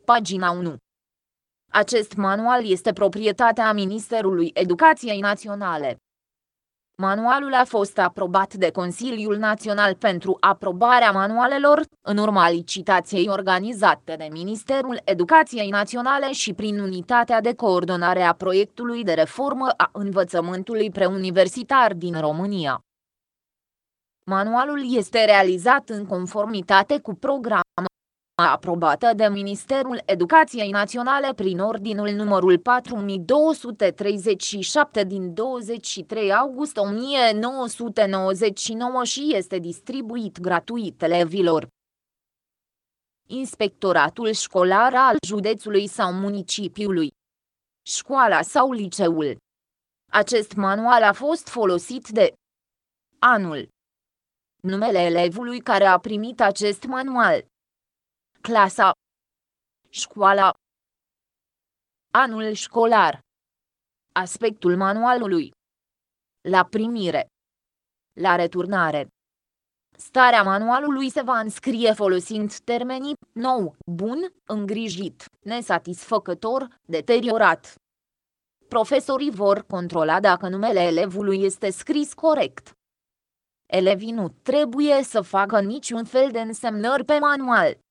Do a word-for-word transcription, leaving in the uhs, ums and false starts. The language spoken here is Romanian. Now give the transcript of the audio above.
Pagina unu. Acest manual este proprietatea Ministerului Educației Naționale. Manualul a fost aprobat de Consiliul Național pentru aprobarea manualelor, în urma licitației organizate de Ministerul Educației Naționale și prin Unitatea de Coordonare a Proiectului de Reformă a Învățământului Preuniversitar din România. Manualul este realizat în conformitate cu programa aprobată de Ministerul Educației Naționale prin ordinul numărul patru mii două sute treizeci și șapte din douăzeci și trei august o mie nouă sute nouăzeci și nouă și este distribuit gratuit elevilor. Inspectoratul școlar al județului sau municipiului, școala sau liceul. Acest manual a fost folosit de anul, numele elevului care a primit acest manual, clasa, școala, anul școlar, aspectul manualului, la primire, la returnare. Starea manualului se va înscrie folosind termenii nou, bun, îngrijit, nesatisfăcător, deteriorat. Profesorii vor controla dacă numele elevului este scris corect. Elevii nu trebuie să facă niciun fel de însemnări pe manual.